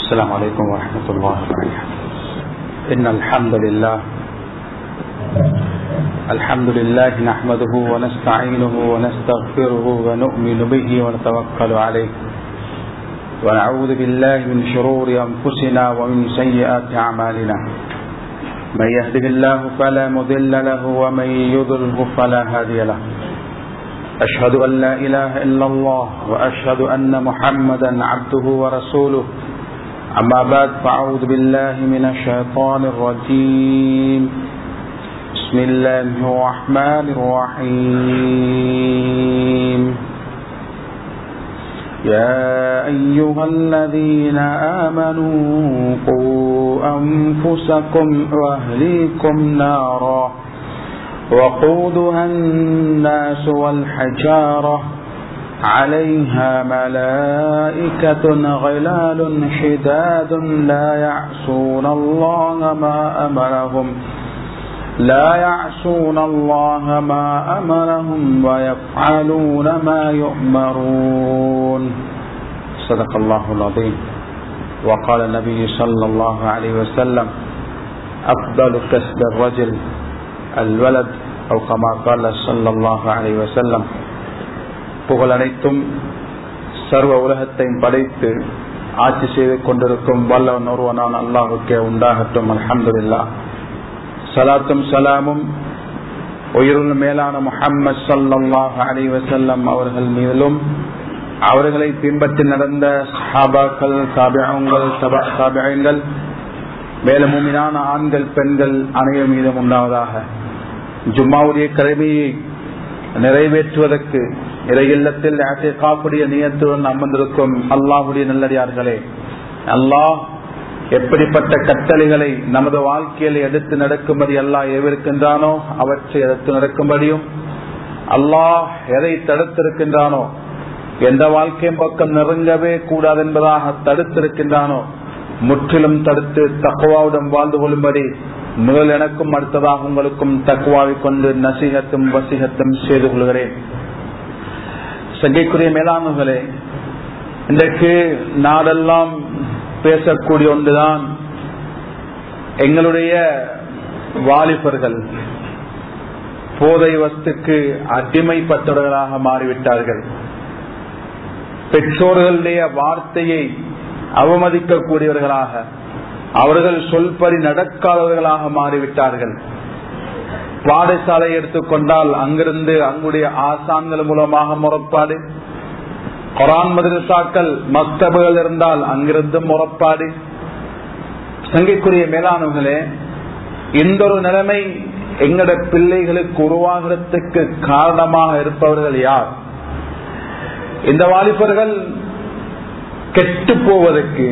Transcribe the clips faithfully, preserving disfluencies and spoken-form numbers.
السلام عليكم ورحمة الله وبركاته. إن الحمد لله الحمد لله نحمده ونستعينه ونستغفره ونؤمن به ونتوكل عليه ونعوذ بالله من شرور أنفسنا ومن سيئات أعمالنا. من يهده الله فلا مضل له ومن يضلل فلا هادي له. أشهد أن لا إله إلا الله وأشهد أن محمدا عبده ورسوله. أما بعد فأعوذ بالله من الشيطان الرجيم. بسم الله الرحمن الرحيم. يا أيها الذين آمنوا قوا أنفسكم وأهليكم نارا وقودها الناس والحجارة عليها ملائكة غلال شداد لا يعصون الله ما أمرهم لا يعصون الله ما أمرهم ويفعلون ما يؤمرون. صدق الله العظيم. وقال النبي صلى الله عليه وسلم أفضل كسب الرجل الولد أو كما قال صلى الله عليه وسلم. புகழ் அனைத்தும் சர்வ உலகத்தையும் படைத்து ஆட்சி செய்து கொண்டிருக்கும் வல்லவன் ஒருவனான அல்லாஹ்வுக்கே உண்டாகட்டும். அல்ஹம்துலில்லாஹ். ஸலாத்தும் ஸலாமும் உயிருள்ள மேலான முஹம்மது ஸல்லல்லாஹு அலைஹி வஸல்லம் அவர்கள் மீதிலும் அவர்களை பின்பற்றி நடந்த சஹாபாக்கள், தாபிஊன்கள், தபா தாபிஈன்கள், மேலும் முஃமினான ஆண்கள் பெண்கள் அனைவர் மீதும் உண்டாவதாக. ஜும்மாவுடைய கடமையை நிறைவேற்றுவதற்கு இறையில்லத்தில் இஅ்திகாஃபுடைய நியத்துடன் அமர்ந்திருக்கும் அல்லாஹ்வுடைய நல்லடியார்களே, அல்லாஹ் எப்படிப்பட்ட கட்டளைகளை நமது வாழ்க்கையில் எடுத்து நடக்கும்படி அல்லாஹ் ஏவிருக்கின்றானோ அவற்றை எடுத்து நடக்கும்படியும், அல்லாஹ் எதை தடுத்திருக்கின்றானோ, எந்த வாழ்க்கையின் பக்கம் நெருங்கவே கூடாது என்பதாக தடுத்திருக்கின்றானோ முற்றிலும் தடுத்து தக்வாவுடன் வாழ்ந்து கொள்ளும்படி முதல் எனக்கும் அடுத்ததாக உங்களுக்கும் தக்வாவை கொண்டு நசீகத்தும் வசீகத்தும் செய்து கொள்கிறேன். சங்கைக்குரிய மேலாண்மைகளே, இன்றைக்கு நாடெல்லாம் பேசக்கூடிய ஒன்றுதான் எங்களுடைய வாலிபர்கள் போதை வஸ்துக்கு அடிமைப்பட்டவர்களாக மாறிவிட்டார்கள். பெற்றோர்களுடைய வார்த்தையை அவமதிக்கக்கூடியவர்களாக, அவர்கள் சொல்படி நடக்காதவர்களாக மாறிவிட்டார்கள். பாடசாலை எடுத்துக்கொண்டால் அங்கிருந்து அங்குடைய ஆசான்கள் மூலமாக முறைப்பாடு, குர்ஆன் மதரசாக்கள் மக்தபுகள் இருந்தால் அங்கிருந்து முறைப்பாடு. சங்கைக்குரிய மேலானவர்களே, இந்த ஒரு நிலைமை எங்கட பிள்ளைகளுக்கு உருவாகிறதுக்கு காரணமாக இருப்பவர்கள் யார்? இந்த வாலிபர்கள் கெட்டு போவதற்கு,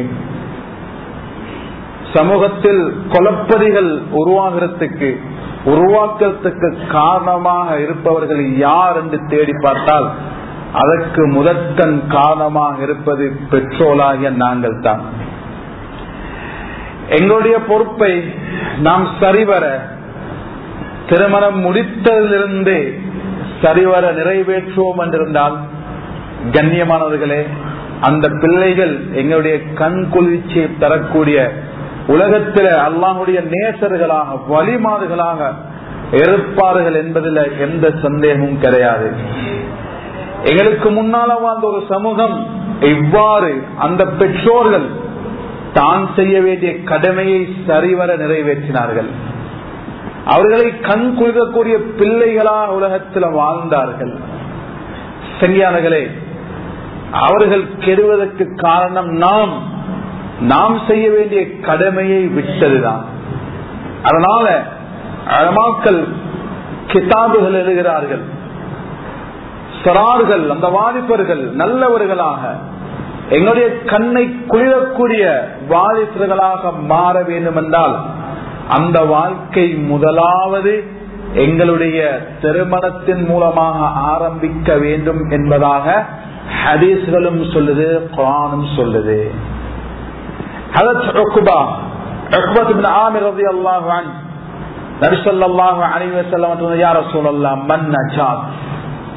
சமூகத்தில் குழப்படிகள் உருவாகிறதுக்கு உருவாக்கத்துக்கு காரணமாக இருப்பவர்கள் யார் என்று தேடி பார்த்தால் அதற்கு முதற்கண் காரணமாக இருப்பது பெற்றோராகிய நாங்கள் தான். எங்களுடைய பொறுப்பை நாம் சரிவர திருமணம் முடித்ததிலிருந்து சரிவர நிறைவேற்றுவோம் என்றிருந்தால், கண்ணியமானவர்களே, அந்த பிள்ளைகள் எங்களுடைய கண் குளிர்ச்சியை தரக்கூடிய உலகத்தில அல்லாஹ்வுடைய நேசர்களாக வழிமாறுகளாக இருப்பார்கள் என்பதில் எந்த சந்தேகமும் கிடையாது. எங்களுக்கு முன்னால வாழ்ந்த ஒரு சமூகம் இவ்வாறு அந்த பெற்றோர்கள் தான் செய்ய வேண்டிய கடமையை சரிவர நிறைவேற்றினார்கள். அவர்களை கண் குளிரக்கூடிய பிள்ளைகளாக உலகத்தில் வாழ்ந்தார்கள். சரியானகளே, அவர்கள் கெடுவதற்கு காரணம் நாம் நாம் செய்ய வேண்டிய கடமையை விட்டதுதான். அதனால அலமாக்கள் கிதாபுகள் எழுதுகிறார்கள், சரார்கள் அந்த வாலிபர்கள் நல்லவர்களாக எங்களுடைய கண்ணை குளிரக்கூடிய வாலிபர்களாக மாற வேண்டும் என்றால் அந்த வாழ்க்கை முதலாவது எங்களுடைய திருமணத்தின் மூலமாக ஆரம்பிக்க வேண்டும் என்பதாக ஹதீஸ்களும் சொல்லுது, குர்ஆனும் சொல்லுது. ஹதரத் உக்பா உக்பா இப்னு ஆமிர் রাদিয়াল্লাহு அன்ஹு நபி ஸல்லல்லாஹு அலைஹி வஸல்லம் சொன்னார், யா ரசூலல்லாஹ் மன் நஜாத்,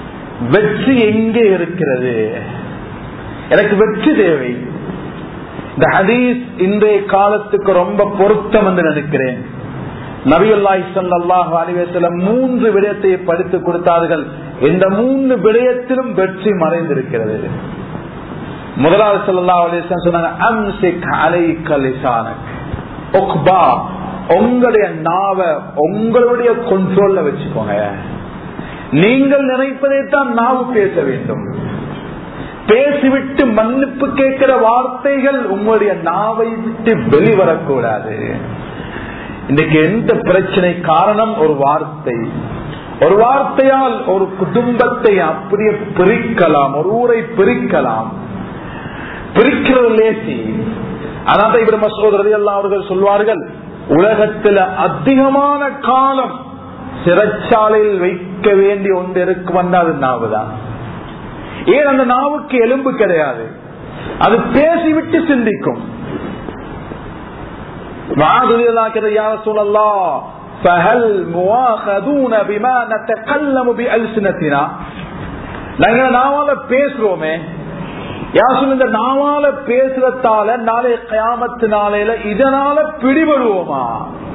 வெற்றி எங்கே இருக்கிறது? எனக்கு வெற்றி தேவை. இந்த ஹதீஸ் இன்றைய காலத்துக்கு ரொம்ப பொருத்தம் என்று நினைக்கிறேன். நபியுல்லாஹி ஸல்லல்லாஹு அலைஹி வஸல்லம் மூன்று விடயத்தை படித்து கொடுத்தார்கள். இந்த மூன்று விடயத்திலும் வெற்றி மறைந்திருக்கிறது. முதலாவது ஸல்லல்லாஹு அலைஹி வஸல்லம் சொன்னாங்க, அம்சிக் அலைக லிசானக், உக்பா, உங்களுடைய நாவை உங்களுடைய கண்ட்ரோல்ல வச்சுக்கோங்க. நீங்கள் நினைப்பதைத்தான் நாவு பேச வேண்டும். பேசிவிட்டு மன்னிப்பு கேட்கிற வார்த்தைகள் உங்களுடைய நாவை விட்டு வெளிவரக்கூடாது. இன்றைக்கு எந்த பிரச்சனை காரணம்? ஒரு வார்த்தை. ஒரு வார்த்தையால் ஒரு குடும்பத்தை அப்படியே பிரிக்கலாம், ஒரு ஊரை பிரிக்கலாம். பிரிக்கிறது லேசி. அதான் இப்னு மஸ்ஊத் ரலியல்லாஹு அவர்கள் சொல்வார்கள், உலகத்தில் அதிகமான காலம் சிறைச்சாலையில் வைக்க வேண்டிய ஒன்று இருக்கும், அது நாவுதான். ஏன்? அந்த நாவுக்கு எலும்பு கிடையாது, அது பேசிவிட்டு சிந்திக்கும். நாவால பேசுறோமே, இந்த நாவால பேசுறதால நாளை கியாமத்து நாளையில இதனால பிடிபடுவோமா?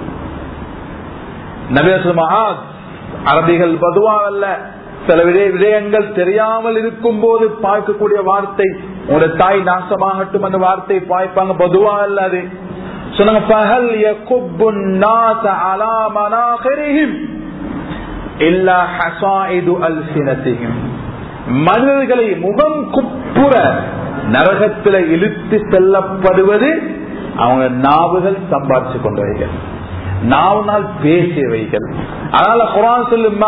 நபி முஹம்மது அரபிகள் பதுவாவல்ல, சில விடயங்கள் தெரியாமல் இருக்கும் போது பார்க்கக்கூடிய வார்த்தை, உங்களோட தாய் நாசமாகட்டும் அந்த வார்த்தை பாய்ப்பாங்க, பதுவா அல்ல. அது சொன்னாங்க, மனிதர்களை முகம் குப்புற நரகத்தில் இழுத்து செல்லப்படுவது அவங்க நாவுகள் சம்பாதிச்சு கொண்டவைகள், நாவுனால் பேசியவைகள். அதனால குர்ஆன் சொல்லும்,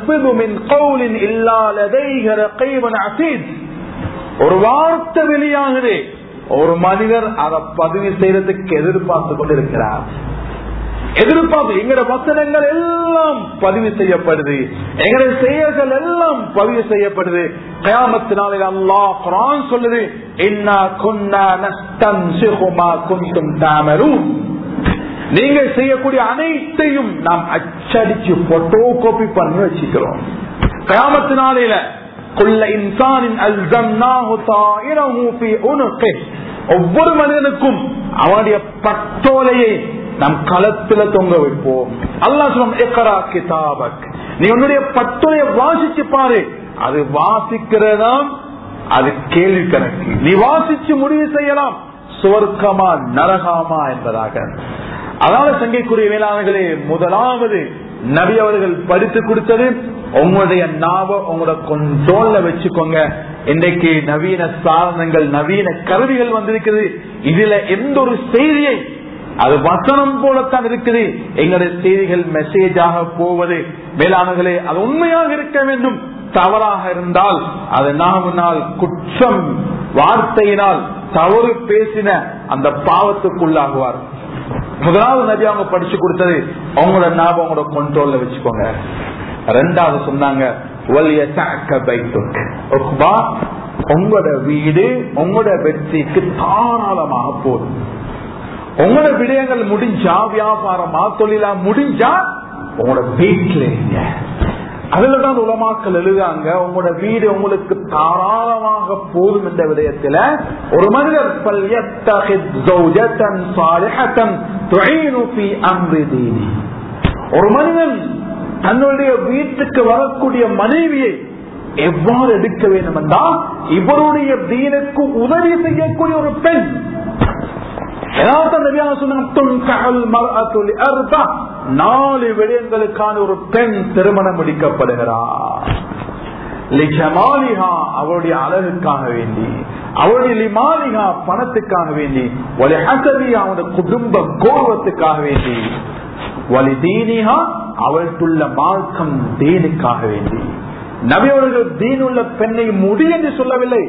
ஒரு வார்த்தை வெளியாகுது, ஒரு மனிதர் அதை பதிவு செய்யறதுக்கு எதிர்பார்த்து கொண்டிருக்கிறார். எதிர்பார்ப்பு எங்களுடைய வசனங்கள் எல்லாம் பதிவு செய்யப்படுது, எங்களுடைய செயல்கள் எல்லாம் பதிவு செய்யப்படுது. கியாமத் நாளில் அல்லாஹ் குர்ஆன் சொல்லுது, இன்னா குன்னா நஸ்தன்சிஹு மா குன்தும் தஅமலூன், நீங்கள் செய்யக்கூடிய அனைத்தையும் நாம் அச்சடிச்சு போட்டோ காப்பி பண்ணி வச்சுக்கிறோம். கியாமத் நாளில குல்ல இன்சானின் அல்ஸம்னாஹு தாயிரஹு ஃபீ உனுகிஹ், ஒவ்வொரு மனிதனுக்கும் அவனுடைய பட்டோலையை நாம் களத்துல தொங்க வைப்போம். அல்லாஹ் சொல்லும், இக்ரா கிதாபக், நீ உன்னுடைய பட்டோலையை வாசிச்சு பாரு. அது வாசிக்கிறதாம், அது கேள்வி கணக்கு. நீ வாசிச்சு முடிவு செய்யலாம் சுவர்க்கமா நரகமா என்பதாக. அதனால சங்கைக்குரிய வேளாண்களே, முதலாவது நபி அவர்கள் படித்து கொடுத்தது, உங்களுடைய நாவ உங்களோட கண்ட்ரோல்ல வச்சுக்கோங்க. இன்றைக்கு நவீன சாதனங்கள், நவீன கருவிகள் வந்திருக்கிறது. இதுல எந்த ஒரு செய்தியை, அது வசனம் போலத்தான் இருக்குது, எங்களுடைய செய்திகள் மெசேஜாக போவது. வேளாண்களே, அது உண்மையாக இருக்க வேண்டும். தவறாக இருந்தால் அது நாவினால் குற்றம், வார்த்தையினால் தவறு பேசின அந்த பாவத்துக்குள்ளாகுவார். முதலாவது நபி அவங்க படிச்சு கொடுத்தது, அவங்களோட ஞாபகம் உங்களோட கண்ட்ரோல்ல வச்சுக்கோங்க. ரெண்டாவது சொன்னாங்க, உங்களோட வீடு உங்களோட வெற்றிக்கு தாராளமாக போதும். உங்களோட விடயங்கள் முடிஞ்சா, வியாபாரமா தொழிலா முடிஞ்சா, உங்களோட வீட்டுல அதுலதான் உலமாக்கள் எழுதாங்க, உங்களோட வீடு உங்களுக்கு தாராளமாக போதும் என்ற விடயத்துல ஒரு மனிதர் ஒரு மனிதன் தன்னுடைய வீட்டுக்கு வரக்கூடிய மனைவியை எவ்வாறு எடுக்க வேண்டும் என்றால், இவருடைய தீனுக்கு உதவி செய்யக்கூடிய ஒரு பெண். நாலு விடயங்களுக்கான ஒரு பெண் திருமணம் முடிக்கப்படுகிறார். அவருடைய அழகுக்காக வேண்டி, அவருடைய லிமாலிகா பணத்துக்காக வேண்டி, அவருடைய குடும்ப கௌரவத்துக்காக வேண்டி, வலி தீனிகா அவளுக்குள்ள மார்க்கம் தீனுக்காக வேண்டி. நபி அவர்கள் தீனுள்ள பெண்ணை முடி என்று சொல்லவில்லை,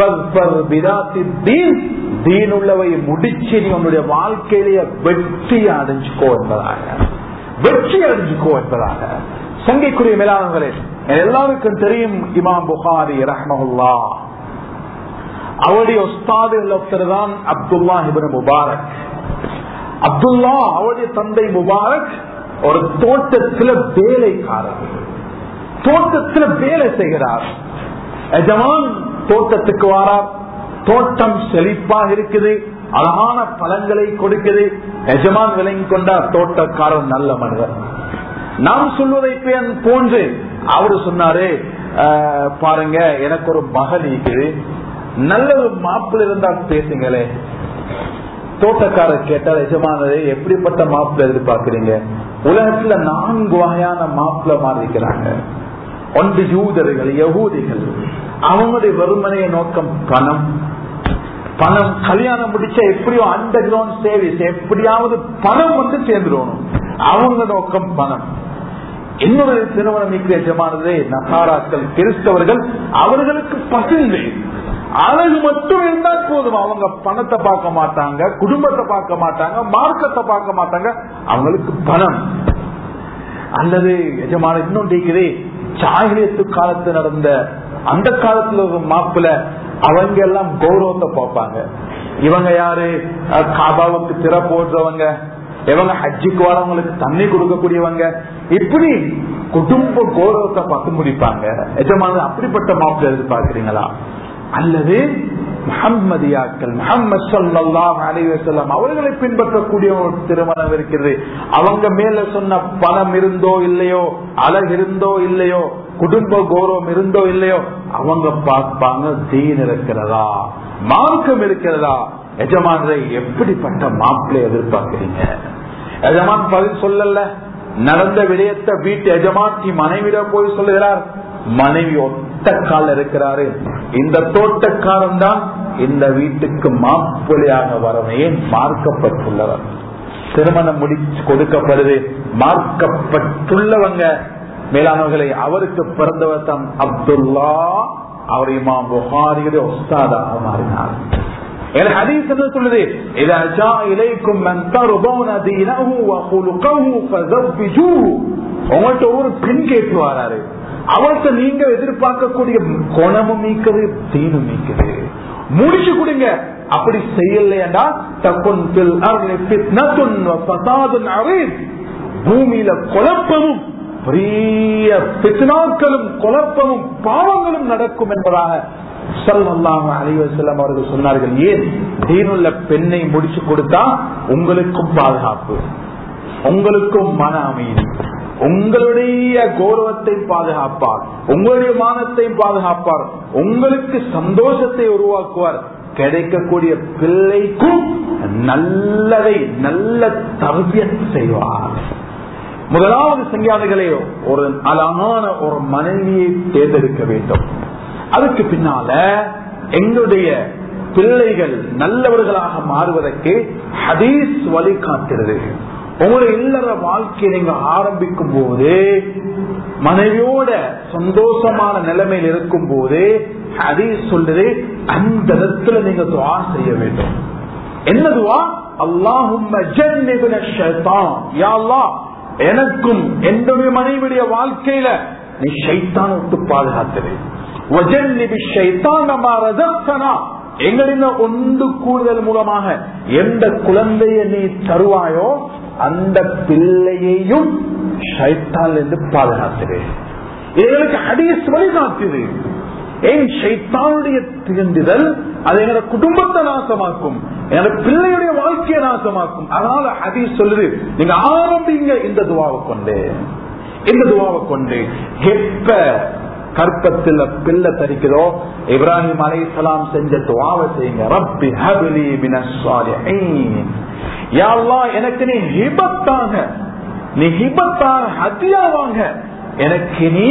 தீனுள்ளவை முடிச்சு நீ உன்னுடைய வாழ்க்கையிலேயே வெற்றி அடைஞ்சுக்கோ என்பதாக, வெற்றி அடைஞ்சுக்கோ என்பதாக. சங்கைக்குரிய மேலாளர்களே, எல்லாருக்கும் தெரியும் இமாம் புகாரி ரஹ்மஹுல்லாஹ், அவருடைய உஸ்தாதுகள் ஒருத்தர் தான் அப்துல்லா இப்னு முபாரக். அப்துல்லா அவருடைய தந்தை முபாரக் ஒரு தோட்டத்தில் வேலைக்காரர், தோட்டத்தில் வேலை செய்கிறார். எஜமான் தோட்டத்துக்கு வாரார், தோட்டம் செழிப்பாக இருக்குது, அழகான பழங்களை கொடுக்குது. எஜமான் விளங்கி கொண்டா தோட்டக்காரர் நல்ல மனிதர். நாம் சொல்வதை போன்று அவரு சொன்னாரு, பாருங்க எனக்கு ஒரு மகள் இருக்குது, நல்ல ஒரு மாப்பிள்ள இருந்தா பேசுங்களே. தோட்டக்காரர் கேட்டால், எஜமானரே எப்படிப்பட்ட மாப்பிள்ள எதிர்பார்க்கிறீங்க? உலகத்துல நான்கு வகையான மாப்பிள்ள மாறி இருக்கிறாங்க. ஒன்று யூதர்கள், யகூதிகள். அவங்களுடைய வெறுமனைய நோக்கம் பணம். பணம் கல்யாணம் முடிச்சா எப்படியோ அண்டர் கிரவுண்ட் சேவிஸ், எப்படியாவது பணம் வந்து சேர்ந்துடணும். அவங்க நோக்கம் பணம். இன்னொரு திருமணம் எஜமானதே நசாராக்கள், கிறிஸ்தவர்கள். அவர்களுக்கு பசுந்து அழகு மட்டும் இருந்தால் போதும். அவங்க பணத்தை பார்க்க மாட்டாங்க, குடும்பத்தை பார்க்க மாட்டாங்க, மார்க்கத்தை பார்க்க மாட்டாங்க. அவங்களுக்கு பணம். அல்லது எஜமான இன்னொன்று இருக்குது, ஜாஹிலியத்து காலத்து நடந்த அந்த காலத்துல ஒரு மாப்பிள்ள, அவங்க எல்லாம் கௌரவத்தை பார்ப்பாங்க. இவங்க யாரு? காபாவுக்கு திற போடுறவங்க, இவங்க ஹஜ்ஜுக்கு வரவங்களுக்கு தண்ணி கொடுக்கக்கூடியவங்க. இப்படி குடும்ப கௌரவத்தை பார்த்து முடிப்பாங்க. எஜமான அப்படிப்பட்ட மாப்பிள்ள எதிர்பார்க்கிறீங்களா? அல்லது முஹம்மதியாக்கள், முஹம்மது ஸல்லல்லாஹு அலைஹி வஸல்லம் அவர்களை பின்பற்றக்கூடிய ஒரு திருமணம் இருக்கிறது. அவங்க மேல சொன்ன பணம் இருந்தோ இல்லையோ, அழகு இருந்தோ இல்லையோ, குடும்ப கௌரவம் இருந்தோ இல்லையோ, அவங்க பார்ப்பாங்க தீன் இருக்கிறதா, மார்க்கம் இருக்கிறதா. எஜமானரை எப்படிப்பட்ட மாப்பிள்ளை எதிர்பார்க்கிறீங்க? எஜமான் பதில் சொல்லல. நடந்த விடயத்தை வீட்டு எஜமான் மனைவிட போய் சொல்லுகிறார். மனைவி ஒத்த கால இருக்கிறாரு. இந்த தோட்டக்காரன் தான் இந்த வீட்டுக்கு மாப்பிள்ளையாக வரவே மார்க்கப்பட்டுள்ளவர். திருமணம் முடிச்சு கொடுக்கப்படுது. மார்க்கப்பட்டுள்ளவங்க மேலானவர்களை, அவருக்கு பிறந்தவர் தான் அப்துல்லா. அவர் இமாம் புகாரியுடைய உஸ்தாதாக மாறினார். ஹதீஸ் என்ன சொல்லுது? இதா ஜா இலைக்கும் மன் தர்தூன தீனஹு வ குலுகஹு ஃபஸவ்விஜூஹு. உங்கள்ட்ட ஒரு பெண் கேட்டு வராரு, அவர்கிட்ட நீங்க எதிர்பார்க்கக்கூடிய குணமும் நீக்குது, தீனும் நீக்குது, முடிச்சு கொடுங்க. அப்படி செய்யலையா தக்குன் ஃபில் அர்லி ஃபித்னத்துன் வ ஃபஸாதுன் அரீத். பூமியில குழப்பமும் பெரிய ஃபித்னாக்களும் குழப்பமும் பாவங்களும் நடக்கும் என்பதாக ஸல்லல்லாஹு அலைஹி வஸல்லம் அவர்கள் சொன்னார்கள். ஏன்? தீனுள்ள பெண்ணை முடிச்சு கொடுத்தா உங்களுக்கும் பாதுகாப்பு, உங்களுக்கும் மன அமைதி, உங்களுடைய கௌரவத்தை பாதுகாப்பார், உங்களுடைய மானத்தை பாதுகாப்பார், உங்களுக்கு சந்தோஷத்தை உருவாக்குவார். கிடைக்கக்கூடிய பிள்ளைக்கும் நல்லதை நல்ல தர்பியத் செய்வார். முதலாவது சங்கியாதிகளே, ஒரு அழகான ஒரு மனைவியை தேர்ந்தெடுக்க வேண்டும். அதுக்கு பின்னால எங்களுடைய பிள்ளைகள் நல்லவர்களாக மாறுவதற்கு ஹதீஸ் வழிகாட்டுகிறது. உங்களுடைய இல்லற வாழ்க்கையை நீங்க ஆரம்பிக்கும் போது, மனைவியோட சந்தோஷமான நிலைமையில் இருக்கும் போது ஹதீஸ் சொல்றது, அந்த இடத்துல நீங்க துஆ செய்ய வேண்டும். என்ன துஆ? அல்லாஹும்ம ஜன்னிப்னா ஷைத்தான். யா அல்லாஹ், எனக்கும் என்னுடைய மனைவியுடைய வாழ்க்கையில நீ ஷைத்தானை விட்டு பாதுகாத்தது. வஜன்னிபி ஷைத்தான மா ரஸக்தனா. எங்களின் ஒன்று கூடுதல் மூலமாக எந்த குழந்தையை நீ தருவாயோ அந்த பிள்ளையையும் ஷைத்தான் என்று பாதுகாத்தது. எங்களுக்கு ஹதீஸ் வழிகாட்டுது. ஏன்? ஷைத்தானுடைய தீண்டுதல் அது எங்களோட குடும்பத்தை நாசமாக்கும், என்னோட பிள்ளையுடைய வாழ்க்கையை நாசமாக்கும். அதனால ஹதீஸ் சொல்லுது, நீங்க ஆரம்பிங்க இந்த துவாவை கொண்டு. இந்த துவாவை கொண்டு எப்ப கற்பத்தில் பிள்ளை தரிக்கிறோ, இப்ராஹிம் அலைஹிஸ்ஸலாம் செஞ்ச துவாவை செய்யுங்க. ரப்பி ஹப்லி மினஸ் ஸாலிஹீன். யா அல்லாஹ், எனக்கு நீ ஹிபத்தாக, நீ ஹிபத்தாக ஹதியாவாங்க எனக்கு நீ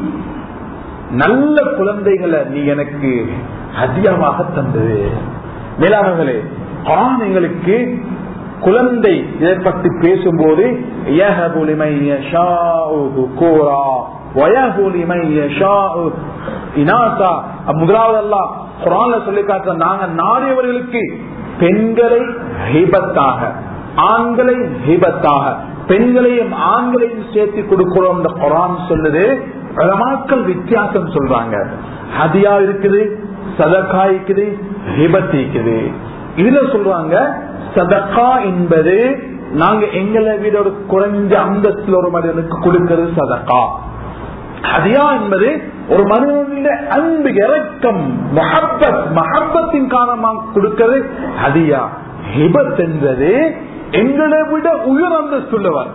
நல்ல குழந்தைகளை நீ எனக்கு ஹதியாவாக தந்தது. மேலானவர்களே, குர்ஆன் எங்களுக்கு குழந்தை இதை பற்றி பேசும்போது யஹபு லிமன் யஷாஉ துகூரா வயஹபு லிமன் யஷாஉ இனாஸா. முதலாவது அல்லாஹ் குர்ஆன்ல சொல்லி காட்டுற, நாங்க நாடியவர்களுக்கு பெண்களை ஹிபத்தாக, ஆண்களை ஹிபத்தாக, பெண்களையும் ஆண்களையும் சேர்த்து கொடுக்கிறோம். இந்த குர்ஆன் சொல்லுது. உலமாக்கள் வித்தியாசம் சொல்றாங்க. ஹதியா இருக்குது, சதகா இருக்குது, ஹிபத் இருக்குது. இதுல சொல்றாங்க, சதகா என்பது நாங்க எங்களை விட ஒரு குறைஞ்ச அந்தஸ்தில் ஒரு மனிதனுக்கு கொடுக்கிறது சதகா. ஹதியா என்பது ஒரு மனிதனுடைய அன்பு, இரக்கம், மஹப்பத், மஹப்பத்தின் காரணமாக கொடுக்கிறது ஹதியா. ஹிபத் என்பது எங்களை விட உயர் அந்தஸ்துள்ளவர்,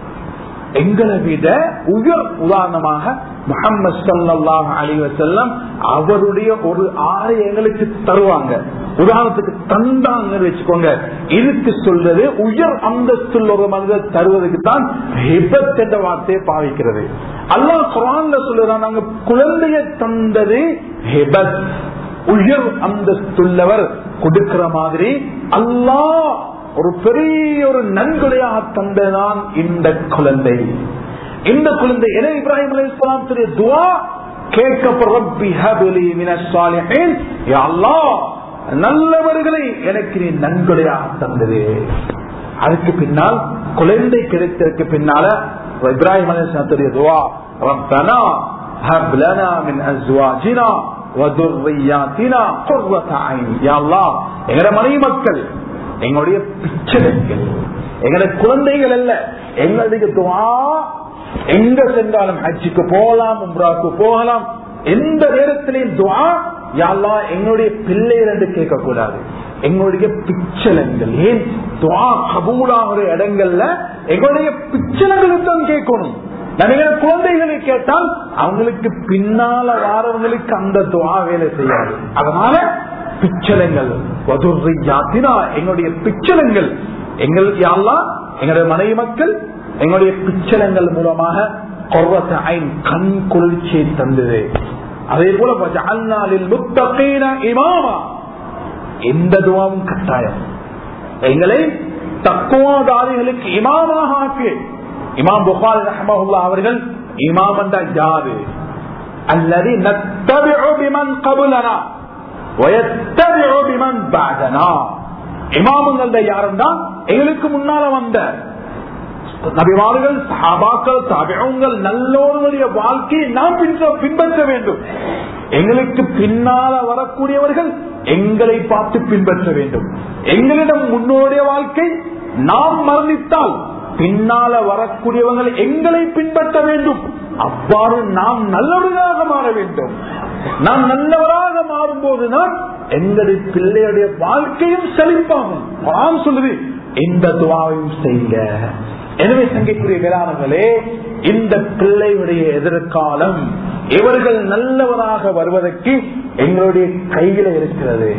எங்களை விட உயர். உதாரணமாக முஹம்மது ஸல்லல்லாஹு அலைஹி வஸல்லம் அவருடைய ஒரு ஆடை எங்களுக்கு தருவாங்க, உதாரணத்துக்கு தந்தாங்க வச்சுக்கோங்க. இதுக்கு சொல்றது உயர் அந்தஸ்துள்ள ஒரு மனிதர் தருவதற்கு தான் ஹிபத் என்ற வார்த்தையை பாவிக்கிறது. அல்லாஹ் குர்ஆன்ல சொல்லுறான், நாங்க குழந்தைய தந்தது ஹிபத், உயர் அந்தஸ்துள்ளவர் கொடுக்கிற மாதிரி அல்லாஹ் ஒரு பெரிய ஒரு நன்கொடையாக தந்ததான் இந்த குழந்தை. இந்த குழந்தை என இப்ராஹிம் அலைஹிஸ்ஸலாத்துடைய துஆ கேட்கப்பட்ட, ரப்பி ஹப்லி மினஸ் ஸாலிஹீன், யா அல்லாஹ் நல்லவர்களை எனக்கு நீ நன்கொடையாக தந்தது. அதுக்கு பின்னால் குழந்தை கிடைத்ததற்கு பின்னால இப்ராஹிம் அலைஹிஸ்ஸலாத்துடைய துஆ, ரப்பனா ஹப் லனா மின் அஸ்வாஜினா வ துர்ரியாத்தினா குர்ரத ஐன், யா அல்லாஹ் எங்கட மனைவி மக்கள், எங்களுடைய பிச்சைகள், எங்களுடைய குழந்தைகள் அல்ல, எங்களுடைய துஆ எங்க சென்றாலும், ஹஜ்ஜுக்கு போகலாம், உம்ராவுக்கு போகலாம், எந்த நேரத்திலையும் துஆ, யா அல்லாஹ் எங்களுடைய பிள்ளைகள் என்று கேட்க கூடாது, எங்களுடைய பிச்சலங்கள். ஏன் துஆ கபூலாகிற இடங்கள்ல எங்களுடைய பிச்சலங்களுக்கு தான் கேட்கணும். நம்ம குழந்தைகளை கேட்டால் அவங்களுக்கு பின்னால வாரவங்களுக்கு அந்த துஆ வேலை செய்யாது. அதனால பிச்சலங்கள், எங்களுடைய பிச்சலங்கள், எங்கள் யா அல்லாஹ் எங்களுடைய மனைவி மக்கள், எங்களுடைய பிச்சலங்கள் மூலமாக குர்ரத ஐன் கண் குளிர்ச்சியை தந்தது. அதே போல வஜஅல்னா லில் முத்தகீன இமாமா, எந்த துஆவும் கட்டாயம், எங்களை தக்வாதாரிகளுக்கு இமாமாக ஆக்கி. இமாம் புகாரி ரஹ்மத்துல்லாஹி அவர்கள் இமாம் என்றால் யாரு? அல்லதி நத்தபிஉ பிமன் கபலனா வயத்தபிஉ பிமன் பஅதனா. இமாம்கள் யாருன்னா எங்களுக்கு முன்னால வந்த நபிமார்கள், சஹாபாக்கள், தாபிஊன்கள், நல்லோர்களுடைய வாழ்க்கையை நாம் பின்பற்ற வேண்டும். எங்களுக்கு பின்னால வரக்கூடியவர்கள் எங்களை பார்த்து பின்பற்ற வேண்டும். எங்களிடம் முன்னோடைய வாழ்க்கை நாம் மரணித்தால் பின்னால வரக்கூடியவர்கள் எங்களை பின்பற்ற வேண்டும். அவ்வாறு நாம் நல்லவர்களாக மாற வேண்டும். நாம் நல்லவராக மாறும் போதுதான் எங்களுடைய பிள்ளையுடைய வாழ்க்கையும் செழிப்பாகும். குர்ஆன் சொல்லுது, இந்த துஆவையும் செய்ய. எனவே சங்கைக்குரிய வேளாண்களே, இந்த பிள்ளையுடைய எதிர்காலம் இவர்கள் நல்லவராக வருவதற்கு எங்களுடைய கையில இருக்கிறது.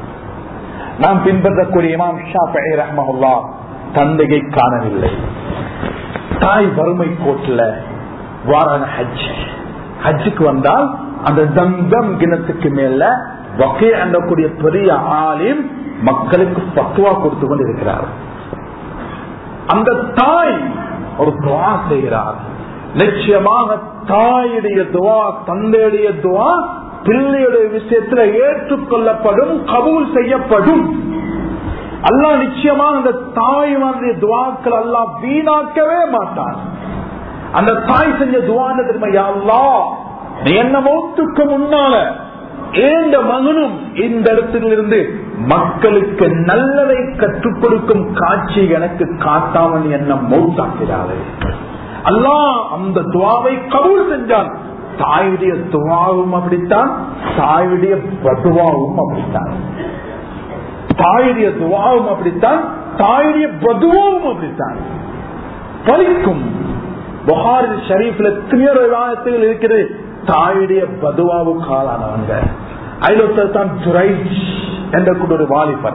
நாம் பின்பற்றக்கூடிய இமாம் ஷாஃபிஈ ரஹ்மத்துல்லாஹ் தந்தையை காணவில்லை. தாய் வறுமை கோட்டில் வாரான ஹஜ் ஹஜ்ஜுக்கு வந்தால் அந்த தந்தம் கிணத்துக்கு மேல வகீ என்ற பெரிய ஆலிம் மக்களுக்கு பத்துவா கொடுத்து கொண்டு இருக்கிறார். அந்த தாய் ஒரு துவா செய்கிறார். நிச்சயமாக தாயுடைய துவா, தந்தையுடைய துவா பிள்ளையுடைய விஷயத்துல ஏற்றுக்கொள்ளப்படும், கபூல் செய்யப்படும். அல்லாஹ் நிச்சயமாக அந்த தாயுடைய துவாக்கள் அல்லாஹ் வீணாக்கவே மாட்டான். அந்த தாய் செஞ்ச துவான திரும்ப, யா அல்லாஹ் நீ என்ன மௌத்துக்கு முன்னால ஏந்த மகனும் இந்த இடத்திலிருந்து மக்களுக்கு நல்லதை கற்றுக் கொடுக்கும் காட்சி எனக்கு காட்டாமல் என்ன மௌத்தாக்கிறாரு. அல்லாஹ் அந்த துவாவை கபூல் செஞ்சான். தாயுடைய துவாவும் அப்படித்தான், தாயுடைய பதுவாவும் அப்படித்தான். தாயுடைய துவாவும் அப்படித்தான், தாயுடைய பதுவாவும் அப்படித்தான். பலிக்கும் புகாரி ஷரீஃப்ல எத்தனையோ விவாதத்தில் இருக்கிறது. தாயுடைய பதுவாவும் காலானவங்க. அதில் தான் ஜுரைஜ் என்ற கூட ஒரு வாலிபன்.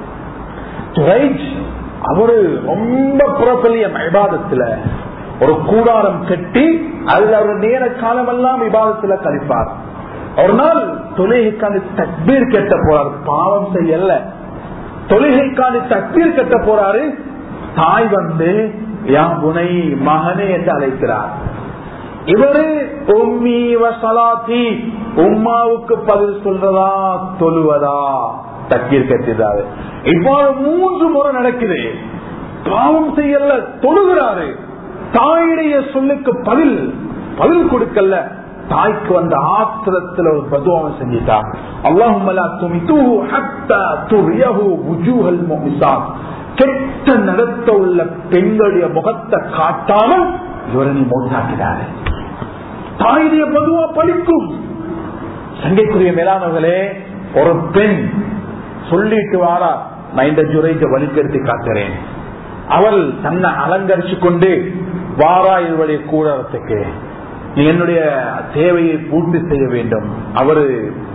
ஜுரைஜ் அவரு ரொம்ப புறப்பலியம் இபாதத்துல ஒரு கூடாரம் கட்டி அதுல அவர் நேர காலம் எல்லாம் விவாதத்துல கழிப்பார். ஒரு நாள் தொழுகைக்கான தக்பீர் கட்ட போறாரு. பாவம் செய்யல, தொழுகைக்கான தக்பீர் கட்ட போறாரு. தாய் வந்து யா புனை மகனே என்று அழைக்கிறார். இவரு உம்மி வசலாத்தி, உம்மாவுக்கு பதில் சொல்றதா தொழுவதா தக்பீர் கட்டிதாரு. இவ்வாறு மூன்று முறை நடக்குது. பாவம் செய்யல, தொழுகிறாரு. தாயுடைய சொல்லுக்கு பதில் பதில் கொடுக்கல. தாய்க்கு வந்த ஆத்திரத்தில் ஒரு பதுவாவை செஞ்சிட்டா. அல்லாஹும்மலா துமிதுஹு ஹத்தா துரியஹு வுஜூஹல் முஹ்ஸாத். கெட்ட நடத்த உள்ள பெண்களுடைய முகத்தை காட்டாமல் இவரை நீ மௌத்தாக்கினாரு. தாயுடைய பதுவா பலிக்கும். சங்கைக்குரிய மேலானவர்களே, ஒரு பெண் சொல்லிட்டு வாரா, நான் இந்த ஜுரைக்கு வழிபெடுத்து காட்டுறேன். அவள் தன்னை அலங்கரிச்சு கொண்டு வாரா இவருடைய கூடத்துக்கு, நீ என்னுடைய தேவையை பூர்த்தி செய்ய வேண்டும். அவரு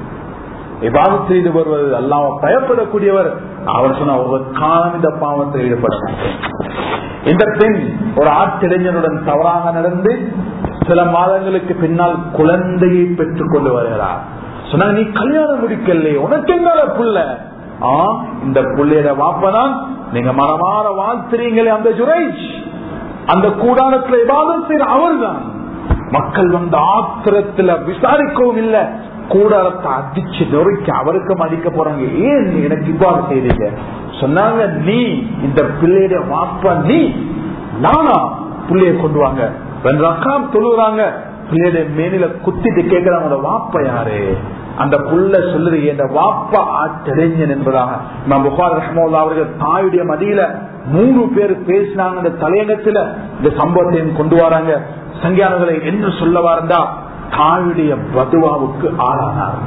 இபாதத் செய்து வருவது அல்லாஹ் பயப்படக்கூடியவர். அவர் சொன்ன ஒரு காலம் இந்த பாவத்தை ஈடுபட மாட்டேன். இந்த பெண் ஒரு ஆட்டிடைஞனுடன் தவறாக நடந்து சில மாதங்களுக்கு பின்னால் குழந்தையை பெற்றுக் கொண்டு வருகிறார். சொன்னாங்க, நீ கல்யாணம் முடிக்கல, உனக்கு என்னால புள்ள? ஆ, இந்த புள்ளையோட வாப்பதான் நீங்க மனமாற வாழ்த்துறீங்களே அந்த ஜுரைஜ், அந்த கூடாரத்தில் இபாதத் செய்யற அவர் தான். மக்கள் வந்து ஆத்திரத்துல விசாரிக்கவும் இல்லை, கூடாரத்தை அடிச்சு நொறுக்கி அவருக்கும் அடிக்க போறாங்க. ஏன் எனக்கு இவ்வாறு செய்றீங்க? சொன்னாங்க, நீ இந்த பிள்ளைய வாப்பா, நீ நானா? பிள்ளைய கொண்டு வாங்க. ரெண்டு ரக்காம் தொழுறாங்க, பிள்ளைய மேனில குத்திட்டு கேட்கிறாங்க, வாப்பா யாரு? அந்த புள்ள சொல்லுது, என் வாப்பா ஆட்டறிஞன் என்பதாக. நான் புகார் ரஹ்மத்துல்லாஹி அவர்கள் தாயுடைய மடியில மூணு பேர் பேசினாங்க. இந்த தலையங்கத்துல இந்த சம்பவத்தையும் கொண்டு வராங்க. சங்கியானவர்களை என்ன சொல்ல வார்ந்தா, தாயுடைய பதுவாவுக்கு ஆளானார்.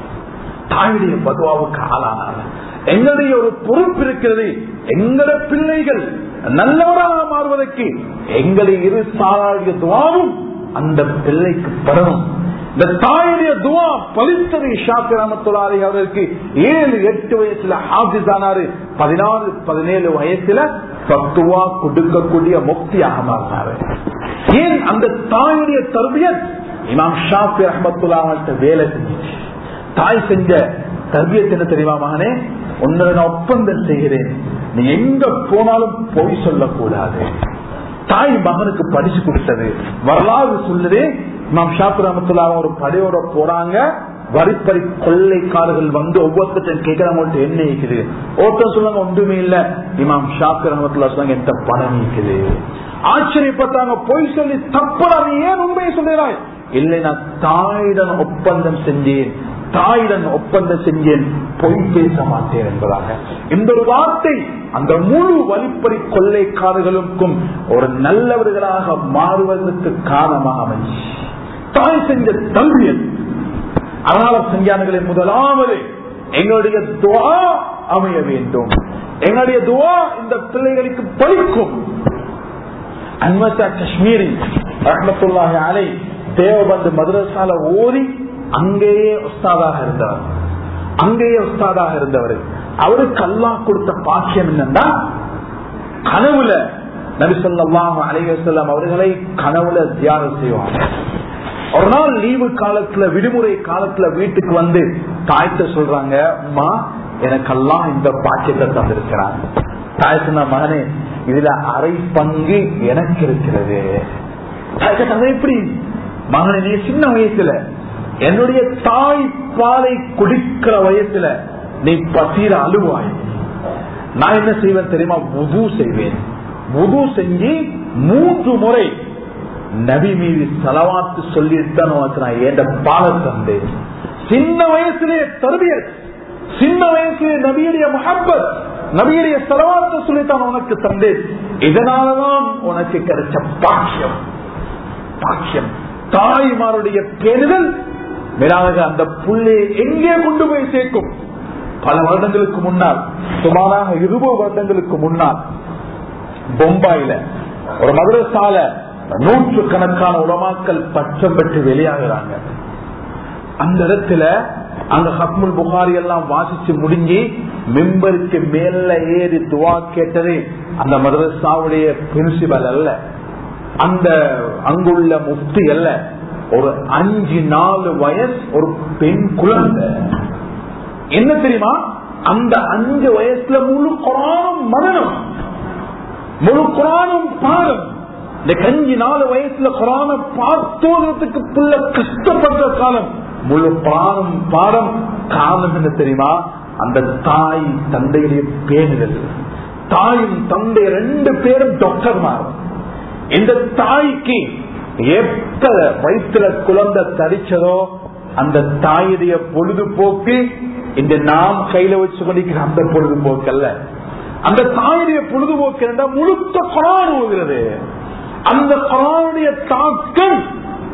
தாயுடைய பதுவாவுக்கு ஆளானார். எங்களுடைய ஒரு பொறுப்பு இருக்கிறது, எங்களோட பிள்ளைகள் நல்லவராக மாறுவதற்கு எங்களை இரு சாராளுடைய துவாவும் அந்த பிள்ளைக்கு பெறணும். இந்த தாயுடைய துவா பலித்தது. ஷாஃபி ரஹ்மத்துல்லாஹி அவர்களுக்கு ஏழு எட்டு வயசுல ஹாஃபிஸ் ஆனாரு. பதினாறு பதினேழு வயசுல ஃபத்வா கொடுக்கக்கூடிய முஃப்தியாக மாறினாரு. ஏன்? அந்த தாயுடைய தர்பியத் இமாம் ஷாஃபி ரஹ்மத்துல்லாஹி வேலை செஞ்சிச்சு. தாய் செஞ்ச தர்பியத் என்ன தெரியுமா? மகனே, உன்னை நான் ஒப்பந்தம் செய்கிறேன், நீ எங்க போனாலும் பொய் சொல்லக்கூடாது. தாய் மகனுக்கு படிச்சு கொடுத்தது வரலாறு சொல்லுது. இமாம் ஷாஃபி ரஹ்மத்துல்லாஹி ஒரு படையோட போறாங்க. வரிப்பறி கொள்ளைக்காரர்கள் வந்து ஒவ்வொருத்தரும் கேட்கிறாங்க, என்ன இருக்குது? ஒருத்தர் சொல்லுங்க, ஒன்றுமே இல்ல. இமாம் ஷாஃபி ரஹ்மத்துல்லாஹி சொன்னாங்க, எந்த பணம் இருக்குது? ஆச்சரியப்பட்டாங்க, பொய் சொல்லி தப்பா, நீ ஏன் உண்மையை சொல்றாய்? இல்லை, நான் தாயுடன் ஒப்பந்தம் செஞ்சேன், தாயுடன் ஒப்பந்தம் செஞ்சேன், பொய் பேச மாட்டேன் என்பதாக. இந்த ஒரு வார்த்தை அந்த முழு வழிப்பறி கொள்ளைக்காரர்களுக்கும் ஒரு நல்லவர்களாக மாறுவதற்கு காரணமாக அமைச்சு தாய் செஞ்ச தல்வியல். அதனால சங்கியானங்களை முதலாவது எங்களுடைய துவா அமைய வேண்டும். எங்களுடைய துவா இந்த பிள்ளைகளுக்கு பலிக்கும். அன்வசா காஷ்மீரி ரஹ்மத்துல்லாஹி அலைஹி தேவபந்து மதரசால ஓதி அங்கேயே உஸ்தாதாக இருந்தவர். அங்கேயே உஸ்தாதாக இருந்தவர். அவருக்கு அல்லாஹ் கொடுத்த பாக்கியம் என்னன்னா, கனவுல நபி ஸல்லல்லாஹு அலைஹி வஸல்லம் அவர்களை கனவுல தியானம் செய்வாங்க. ஒரு நாள் லீவு காலத்துல, விடுமுறை காலத்துல வீட்டுக்கு வந்து தாய்த்த சொல்றாங்க, அம்மா எனக்கு அல்லாஹ் இந்த பாக்கியத்தை தந்திருக்கிறான். தாய் சொன்ன, மகனே இதுல அரை பங்கு எனக்கு இருக்கிறது. எப்படி? மகனே, நீ சின்ன வயசுல என்னுடைய தாய் பாலை குடிக்கிற வயசுல நீ பசீர அழுவாய். நான் என்ன செய்வேன் தெரியுமா? வுது செய்வேன். வுது செஞ்சு மூன்று முறை நபி மீது ஸலவாத் சொல்லித்தான் நான் ஏண்ட பாலை தந்தேன். சின்ன வயசுலே தர்பியத், சின்ன வயசுலே நபியுடைய முஹப்பத், நபியுடைய ஸலவாத் சொல்லித்தான் உனக்கு தந்தேன். இதனாலதான் உனக்கு கிடைச்ச பாக்கியம். பாக்கியம் தாய்மாருடைய பேருதல் மேலாக அந்த புள்ளை எங்கே கொண்டு போய் சேர்க்கும்? பல வருடங்களுக்கு முன்னால், சுமாராக இருபது வருடங்களுக்கு முன்னால் பொம்பாயில ஒரு மதரசால நூற்று கணக்கான உலமாக்கள் பட்டம் பெற்று வெளியாகிறாங்க. அந்த இடத்துல அங்க ஹத்முல் புகாரி எல்லாம் வாசிச்சு முடிஞ்சு மெம்பருக்கு மேல ஏறி துவா கேட்டது அந்த மதரசாவுடைய பிரின்சிபல் அல்ல, அந்த அங்குள்ள முஃப்தி அல்ல, ஒரு அஞ்சு நாலு வயசு ஒரு பெண் குழந்தை. என்ன தெரியுமா? அந்த அஞ்சு வயசுல முழு குரானும் மனனம், முழு குரானும் பாடம். இந்த அஞ்சு நாலு வயசுல குரானை பார்த்தோதத்துக்கு புள்ள கஷ்டப்பட்ட காலம், முழு பாடம் பாடம். காரணம் என்ன தெரியுமா? அந்த தாய் தந்தையுடைய பேணுதல். தாயும் தந்தை ரெண்டு பேரும் டாக்டர்மார். இந்த தாய்க்கு எப்ப வயிற்றுல குழந்தை தரிச்சதோ அந்த தாயுடைய பொழுதுபோக்கு இந்த நாம் கையில வச்சு கொண்டிருக்கிற அந்த பொழுதுபோக்கு அல்ல. அந்த தாயுடைய பொழுதுபோக்கு முழுக்க குரான் ஓதுகிறது. அந்த குரானுடைய தாக்கம்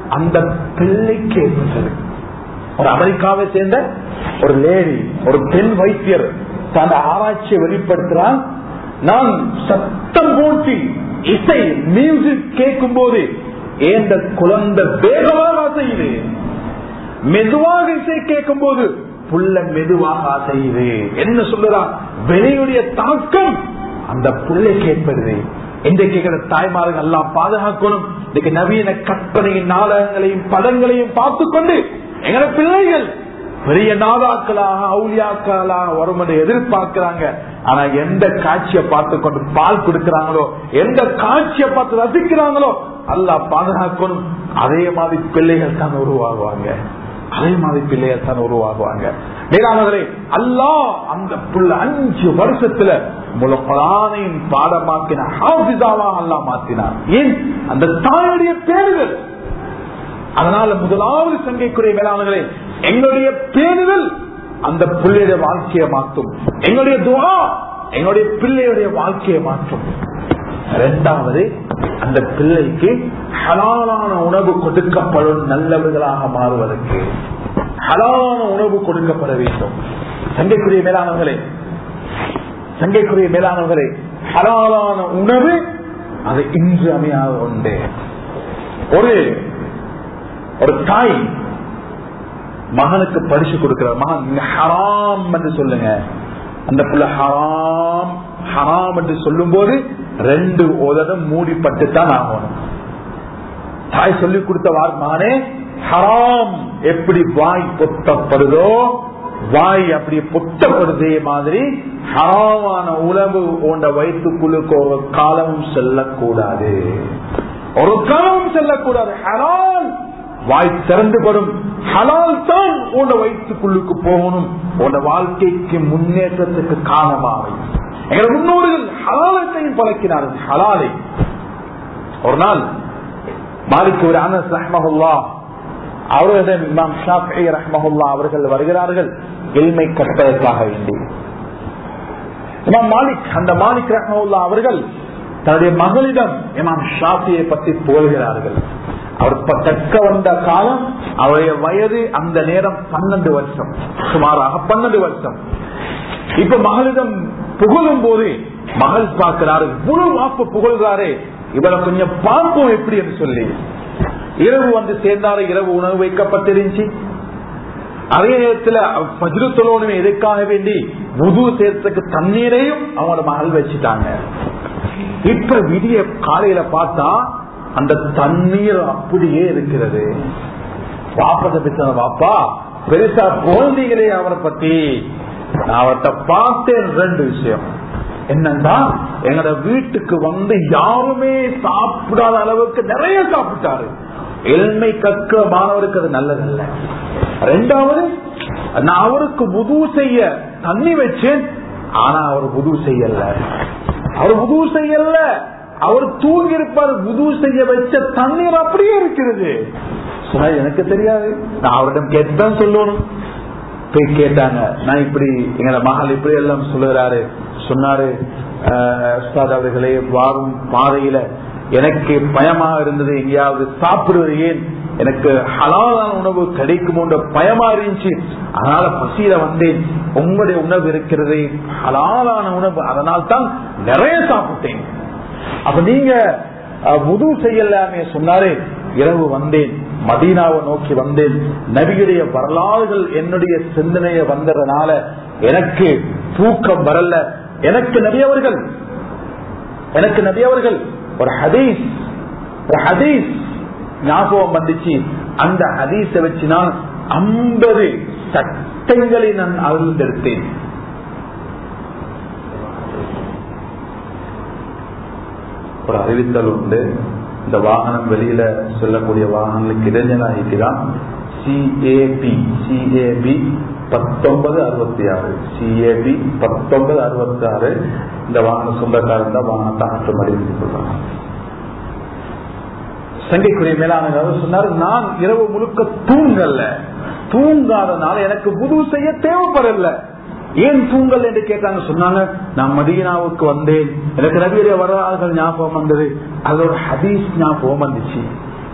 அந்த பிள்ளைக்கு ஏற்பட்டது. ஒரு அமெரிக்காவை சேர்ந்த ஒரு லேடி, ஒரு பெண் வைத்தியர் தன் ஆராய்ச்சியை வெளிப்படுத்துறான். நான் சத்தம் போட்டு இசை மியூசிக் கேட்கும் போது ஏந்த குழந்தை வேகமாக அசையுது, மெதுவாக இசை கேட்கும் போது புள்ள மெதுவாக அசையுது. என்ன சொல்லுறான்? வெளியுடைய தாக்கம் அந்த பிள்ளைக்கு ஏற்படுது. இன்றைக்கு தாய்மார்கள் எல்லாம் பாதுகாக்கணும். இன்னைக்கு நவீன கற்பனையின் நாடகங்களையும் படங்களையும் பார்த்து கொண்டு எங்களை பிள்ளைகள் பெரிய நாதாக்களாக அவுலியாக்களாக வரும் என்று எதிர்பார்க்கிறாங்க. ஆனா எந்த காட்சியை பார்த்து கொண்டு பால் கொடுக்கிறாங்களோ, எந்த காட்சியை பார்த்து ரசிக்கிறாங்களோ அல்லாஹ் பாதுகாக்கணும். அதே மாதிரி பிள்ளைகள் தான் உருவாகுவாங்க, அதே மாதிரி பிள்ளைகள் தான் உருவாகுவாங்க. மேலானவர்களே, அல்லாஹ் அந்த புள்ள அஞ்சு வருஷத்துல முழு குர்ஆனையும் பாடமாக்கின ஹாஃபிஸாவா அல்லாஹ் மாத்தினார். ஏன்? அந்த தாயுடைய பேர்கள். அதனால முதலாவது சங்கைக்குரிய மேலானவர்களே, எங்களுடைய பேணுதல் அந்த பிள்ளையுடைய வாழ்க்கையை மாற்றும். எங்களுடைய துஆ எங்களுடைய பிள்ளையுடைய வாழ்க்கையை மாற்றும். இரண்டாவது, அந்த பிள்ளைக்கு ஹலாலான உணவு கொடுக்கப்படும். நல்லவர்களாக மாறுவதற்கு ஹலாலான உணவு கொடுக்கப்பட வேண்டும். சங்கைக்குரிய மேலானவர்களே, சங்கைக்குரிய மேலானவர்களே, ஹலாலான உணவு அது இன்று அமையாத உண்டு. ஒரு ஒரு தாய் மகனுக்கு பரிசு கொடுக்கிறார். மகன் ஹராம் என்று சொல்லுங்க. அந்த பிள்ளை ஹராம் ஹராம் என்று சொல்லும் போது ரெண்டு உதடம் மூடிப்பட்டுத்தான் ஆகணும். தாய் சொல்லிக் கொடுத்த மகனே, ஹராம் எப்படி வாய் பொத்தப்படுதோ, வாய் அப்படி பொத்தப்படுதே மாதிரி ஹராமான உணவு போன்ற வயிற்றுக்குள்ளுக்கு ஒரு காலமும் செல்லக்கூடாது, ஒரு காலமும் செல்லக்கூடாது. ஹராம் வாய் திறந்து படும். ஹலால் தான் உன்ன வயிற்றுக்குள்ளுக்கு போகணும். உன்ன வாழ்க்கைக்கு முன்னேற்றத்துக்கு காரணமாக எங்கள் முன்னோர்கள் ஹலாலத்தையும் பழக்கினார்கள். ஹலாலை ஒரு நாள் மாலிக் ஒரு அனஸ் ரஹ்மஹுல்லாஹ் அவர்களிடம் இமாம் ஷாஃபிஈ ரஹ்மஹுல்லாஹ் அவர்கள் வருகிறார்கள் இல்மை கற்பதற்காக வேண்டி. இமாம் மாலிக் அந்த மாலிக் ரஹ்மஹுல்லாஹ் அவர்கள் தன்னுடைய மகளிடம் இமாம் ஷாஃபியை பற்றி புகழ்கிறார்கள். அவர் கற்க வந்த காலம், அவருடைய வயது அந்த நேரம் பன்னெண்டு வருஷம், சுமாராக பன்னெண்டு வருஷம். இப்ப மகளிடம் புகழும் போது மகள் பார்க்கிறாரு, முழு வாப்பு புகழ்கிறாரே, இவரை கொஞ்சம் பார்ப்போம் எப்படி என்று சொல்லி இரவு வந்து சேர்ந்தாரு. இரவு உணவு வைக்கப்பட்டிருந்துச்சு. அதே நேரத்தில் ஃபஜ்ரு தொழுவனுமே எதற்காக வேண்டி வுது சேர்த்துக்கு தண்ணீரையும் அவங்களோட மகள் வச்சுட்டாங்க. இப்ப விடிய காலையில பார்த்தா அந்த தண்ணீர் அப்படியே இருக்கிறது. வாப்பத்தை பேச வாப்பா பெருசா போல்ந்தீங்களே அவரை பத்தி. நான் அவர்கிட்ட பார்த்தேன் ரெண்டு விஷயம். என்னன்னா, எங்களோட வீட்டுக்கு வந்து யாருமே சாப்பிடாத அளவுக்கு நிறைய சாப்பிட்டாரு. எல்மை கற்க மாணவருக்கு அது நல்லதல்ல. ரெண்டாவது, நான் அவருக்கு வுது செய்ய தண்ணி வச்சேன், ஆனா அவர் வுது செய்யல. அவர் வுது செய்யல, அவர் தூங்கி இருப்பார். வுது செய்ய வச்ச தண்ணீர் அப்படியே இருக்கிறது. சொன்னா எனக்கு தெரியாது, நான் அவரிடம் கேட்டுதான் சொல்லணும். போய் கேட்டாங்க. நான் இப்படி எங்களோட மகள் இப்படி எல்லாம் சொல்லுகிறாரு. சொன்னாரு, உஸ்தாத் அவர்களே, வாரும் பாதையில எனக்கு பயமாக இருந்தது, எங்கேயாவது சாப்பிடுவது, ஏன் எனக்கு ஹலாலான உணவு கிடைக்குமோன்ற பயமா இருந்துச்சு, அதனால பசியில வந்தேன். உங்களுடைய உணவு இருக்கிறது ஹலாலான உணவு, அதனால் தான் நிறைய சாப்பிட்டேன். அப்ப நீங்க வுது செய்யலாமே சொன்னாரு. இரவு வந்தேன், மதீனாவை நோக்கி வந்தேன். நபியுடைய வரலாறுகள் என்னுடைய சிந்தனையை வந்ததுனால எனக்கு தூக்கம் வரல. எனக்கு நபியவர்கள் எனக்கு நபியவர்கள் ஒரு ஹதீஸ் ஒரு ஹதீஸ் ஞாபகம் வந்துச்சு. அந்த ஹதீஸை வச்சு நான் ஐம்பது சட்டங்களை நான் அருந்தெடுத்தேன். ஒரு அறிவித்தல் உண்டு. இந்த வாகனம் வெளியில செல்லக்கூடிய வாகனங்களுக்கு இடைஞ்சலாகிக்கிறான். சிஏபி சிஏபி பத்தொன்பது அறுபத்தி ஆறு சிஏபி பத்தொன்பது அறுபத்தி ஆறு இந்த வாகன சொந்தக்காரன் தான் வாகனத்தை ஆற்றுமடி சொல்றாங்க. சங்கைக்குரிய மேலான சொன்னாரு, நான் இரவு முழுக்க தூங்கல. தூங்காதனால எனக்கு வுது செய்ய தேவைப்படல. ஏன் தூங்கல் என்று கேட்டாங்க. சொன்னாங்க, நான் மதீனாவுக்கு வந்தேன், எனக்கு நபியுடைய வரலாறுகள் ஞாபகம் வந்தது, அதோட ஹதீஸ் ஞாபகம் வந்துச்சு.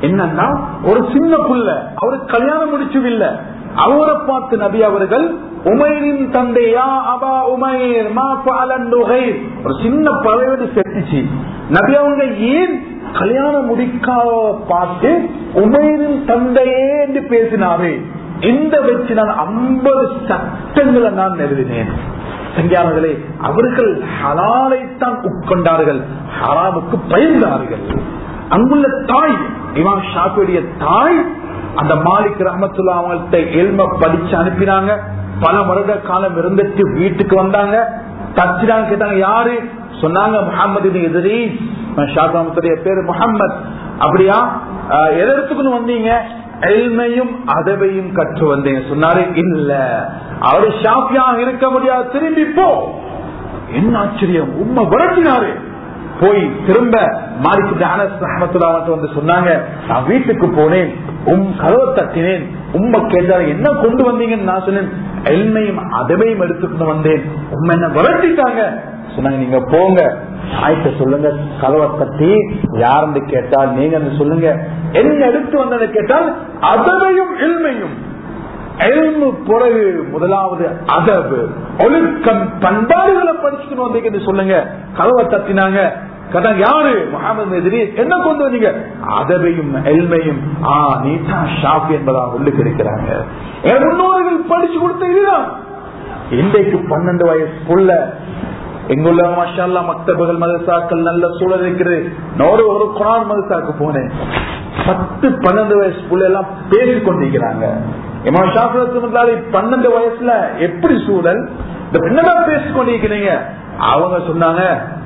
என்னன்னா ஒரு சின்ன புள்ள அவரு கல்யாணம் முடிச்சுவில்லை, அவரை பார்த்து நபி அவர்கள் உமைரின் தந்தையா அபா உமைர் மா ஃபஅலன் நுகைர், ஒரு சின்ன பறவை செத்துச்சு. நபி அவங்க ஏன் கல்யாணம் முடிக்காத பார்த்து உமைரின் தந்தையே என்று பேசினாரு. இந்த வச்சு நான் ஐம்பது சட்டங்களை நான் எழுதினேன். சங்கியானங்களே, அவர்கள் ஹலாலைத்தான் உட்கொண்டார்கள், ஹராமுக்கு பயந்தார்கள். அங்குள்ள தாய் இமாம் ஷாஃபியுடைய தாய் அந்த மாலிக் ரஹ்மத்துல்லாஹி அவங்கள்ட்ட இல்ம படிச்சு அனுப்பினாங்க. பல வருட காலம் இருந்துட்டு வீட்டுக்கு வந்தாங்க. தச்சிடாங்க, கேட்டாங்க யாரு? சொன்னாங்க முஹம்மது இப்னு இத்ரீஸ். ஷாஃபி ரஹ்மத்துல்லாஹி பேரு முஹம்மத். அப்படியா, எதற்குன்னு வந்தீங்க? இல்மையும் அதவையும் கற்று வந்தீங்க. சொன்னாரு இல்ல, அவரு ஷாஃபியாக இருக்க முடியாது, திரும்பி போ. என்ன ஆச்சரியம், உண்மை விரட்டினாரு. போய் திரும்ப மாலிக் அனஸ் ரஹ்மத்துல்லாஹி வந்து சொன்னாங்க, நான் வீட்டுக்கு போனேன், உம் கதவை தட்டினேன், உம்மை கேட்டாரு என்ன கொண்டு வந்தீங்கன்னு நான் சொன்னேன், எல்மையும் அதவையும் எடுத்துக்கிட்டு வந்தேன், உண்மை என்ன விரட்டிட்டாங்க. சொன்னாங்க நீங்க போங்க, ஆயிட்ட சொல்லுங்க, கதவை தட்டி யாருன்னு கேட்டால் நீங்க சொல்லுங்க, என்ன எடுத்து வந்ததை கேட்டால் அதவையும் எல்மையும். எல்மு பிறகு முதலாவது அதபு, ஒழுக்கம், பண்பாடுகளை படிச்சுட்டு வந்தீங்க சொல்லுங்க. கதவை தட்டினாங்க, கேட்டாங்க யாரு? முஹம்மது இத்ரீஸ். என்ன கொண்டு வந்தீங்க? அதவையும் எல்மையும். ஆ, நீதா ஷாஃபி என்பதா உள்ளுக்கு இருக்கிறாங்க. முன்னோர்கள் படிச்சு கொடுத்த இதுதான். இன்றைக்கு பன்னெண்டு வயசு புள்ள எங்குள்ள மாஷா மக்தபுகள் மதரசாக்கள் நல்ல சூழல் இருக்குது. நான் ஒரு குர்ஆன் மதரசாக்கு போனேன், பத்து பன்னெண்டு வயசு புள்ள எல்லாம் பேசிக் கொண்டிருக்கிறாங்க. இமாம் ஷாஃபி ரஹ்மத்துல்லாஹி பன்னெண்டு வயசுல எப்படி சூழல், என்னதான் பேசிக் கொண்டிருக்கிறீங்க? அவங்க சொன்னாங்க,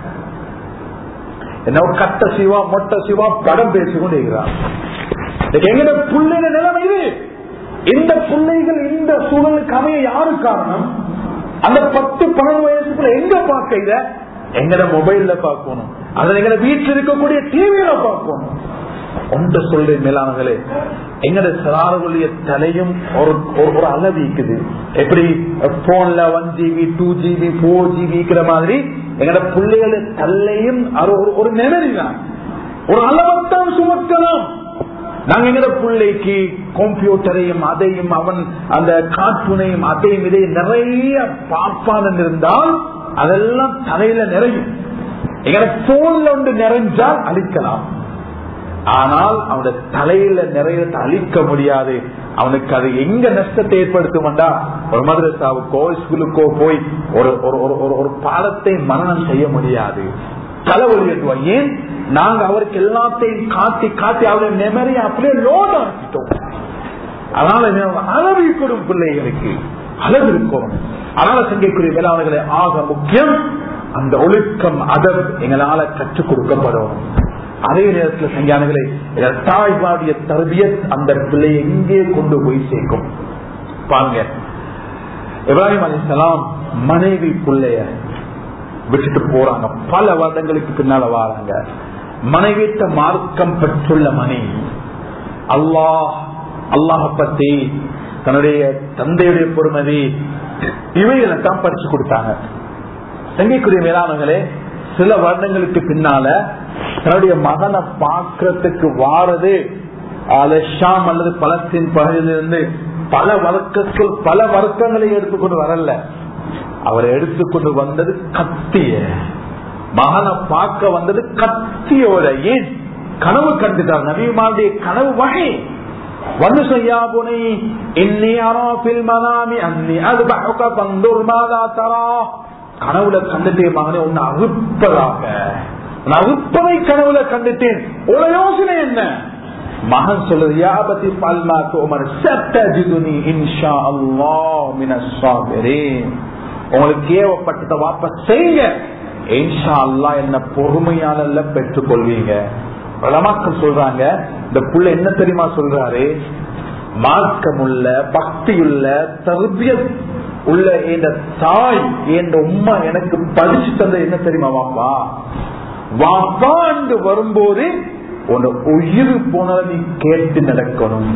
என்ன கட்ட சிவா மொட்டை சிவா படம் பேசிக் கொண்டிருக்கிறாங்க. எங்கட பிள்ளைங்க நிலைமை இது. இந்த பிள்ளைகள் இந்த சூழலுக்கு அமைய யாரு காரணம்? அந்த பத்து பன்னெண்டு வயசுக்குள்ள எங்க பார்க்க, இத எங்கட மொபைல்ல பார்க்கணும், அதுல எங்க வீட்டில் இருக்கக்கூடிய டிவியில பார்க்கணும். ஒன்று சொல்றேன் மேலானங்களே, எங்கட சிறார்களுடைய தலையும் ஒரு ஒரு அளவு இருக்குது. எப்படி போன்ல one GB two GB four GB இருக்கிற மாதிரி எங்கட பிள்ளைகள தலையும் ஒரு மெமரி தான், ஒரு அளவத்தான் சுமக்கலாம். நாங்க எங்கட பிள்ளைக்கு கம்ப்யூட்டரையும் அதையும் அவன் அந்த கார்ட்டூனையும் அதையும் இதையும் நிறைய பார்ப்பான் இருந்தால் அதெல்லாம் தலையில நிறையும். எங்கட போன்ல ஒன்று நிறைஞ்சால் அழிக்கலாம், ஆனால் அவனுடைய தலையில நிறைய அழிக்க முடியாது. அவனுக்கு அது எங்க நஷ்டத்தை ஏற்படுத்தும்டா, ஒரு மதரசாவுக்கோ ஸ்கூலுக்கோ போய் ஒரு ஒரு பாடத்தை மரணம் செய்ய முடியாது. தலைவலி ஏற்றுவோம். ஏன்? நாங்க அவருக்கு எல்லாத்தையும் காட்டி காட்டி அவருடைய மெமரியை அப்படியே லோட் ஆக்கிட்டோம். அதனால அளவு கொடுக்கும் பிள்ளைகளுக்கு அளவு இருக்கணும். அதனால சங்கைக்குரிய மேலாளர்களை ஆக முக்கியம் அந்த ஒழுக்கம் அதர் எங்களால கற்றுக் கொடுக்கப்படும். அதே நேரத்தில் சங்கியானங்களே, தாய்வாடிய தர்பியத் அந்த பிள்ளையை எங்கே கொண்டு போய் சேர்க்கும் பாருங்க. இப்ராஹிம் அலைஹிஸ்ஸலாம் மனைவி பிள்ளைய விட்டுட்டு போறாங்க, பல வருடங்களுக்கு பின்னால வராங்க. மனைவிட்ட மார்க்கம் பெற்றுள்ள மனைவி அல்லாஹ் அல்லாஹ பத்தி தன்னுடைய தந்தையுடைய பொறுமதி இவைகளை தான் படிச்சு கொடுத்தாங்க. சங்கைக்குரிய மேலானங்களே, சில வருடங்களுக்கு பின்னால தன்னுடைய மகனை பார்க்கறதுக்கு வாரது ஷாம் அல்லது பலஸ்தீன் பகுதியிலிருந்து பல வர்க்கங்கள் பல வர்க்கங்களை எடுத்துக்கொண்டு வரல. அவர் எடுத்துக்கொண்டு வந்தது கத்திய, மகனை பார்க்க வந்தது கத்தியோட. ஏன்? கனவு கண்டுட்டார். நபியுடைய கனவு வகை வந்து செய்யா புனி இன்னி அரா ஃபில் மனாமி அன்னி அஸ்பஹுக ஃபன்துர் மாதா தரா. கனவுல கண்டுட்டே மகனே உன்னை அறுப்பதாக, அறுப்பதை கனவுல கண்டுட்டேன். ஒரு யோசனை என்ன? மகன் சொல்றது யாபதி பல்மா தோமர் சத்தஜிதுனி இன்ஷா அல்லாஹ் மினஸ் சாபிரீன். உங்களுக்கு ஏவப்பட்டத வாபஸ் செய்யுங்க, இன்ஷா அல்லாஹ் என்ன பொறுமையால பெற்றுக் கொள்வீங்க. மக்கள் சொல்றாங்க, இந்த புள்ள என்ன தெரியுமா சொல்றாரு? மார்க்கமுள்ள பக்தியுள்ள தர்பியத் உள்ள என்ற தாய் என்ற உம்மா எனக்கு படிச்சு தந்த என்ன தெரியுமா வாப்பா? வாப்பா என்று வரும்போது உன் உயிர் போன நீ கேட்டு நடக்கணும்.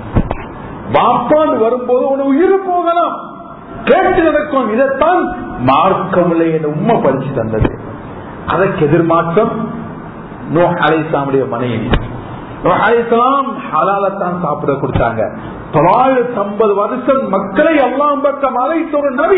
வாப்பான்னு வரும்போது உன் உயிர் போகலாம், கேட்டு நடக்கணும். இதைத்தான் மார்க்கமுள்ள என்ற உம்மா படிச்சு தந்தது. அதற்கு எதிர்மாற்றம் நூஹ் அலைஹிஸ்ஸலாமுடைய மனைவி ஹலாலத்தான் சாப்பிட கொடுத்தாங்க. தொள்ளாயிரத்தி ஐம்பது வருஷம் மக்களை அல்லாஹ் பக்கம் அழைத்த ஒரு நபி,